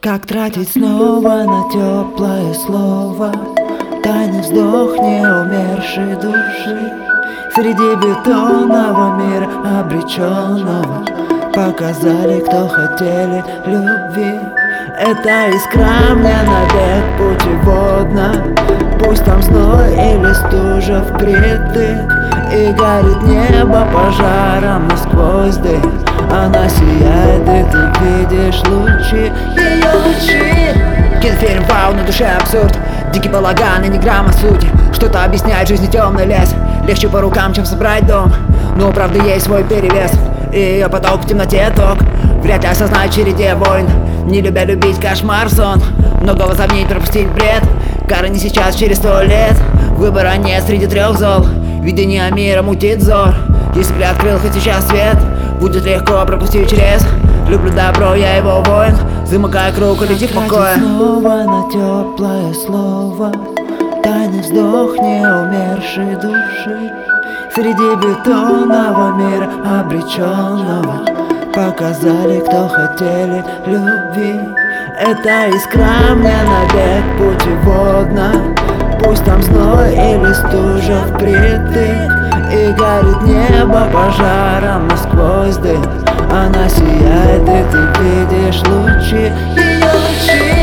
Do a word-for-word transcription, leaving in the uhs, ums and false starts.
Как тратить снова на теплое слово, тайный вздох неумершей души среди бетонного мира обреченного. Показали, кто хотели любви. Это искра мне навек путеводна. Пусть там зной или стужа впритык, и горит небо пожаром насквозь дым. Она сияет, и ты видишь лучи, ее лучи. Кинофильм вау, на душе абсурд, дикий балаган и ни грамма сути. Что-то объясняет жизни темный лес, легче по рукам, чем собрать дом. Но у правды есть свой перевес, и ее поток в темноте ток. Вряд ли осознать в череде войн, не любя любить кошмар сон. Много возомнить, пропустить бред, кара не сейчас, через сто лет. Выбора нет среди трех зол, видение мира мутит взор. Если бы открыл хоть сейчас свет, будет легко пропустить через. Люблю добро, я его воин, замыкая круг и лети в покое. Снова на теплое слово, тайный вздох неумершей души среди бетонного мира обреченного. Показали, кто хотели любви. Это искра мне навек путеводна. Пусть там зной или стужа впритык, и горит небо пожаром насквозь дым. Она сияет, и ты видишь лучи, ее лучи.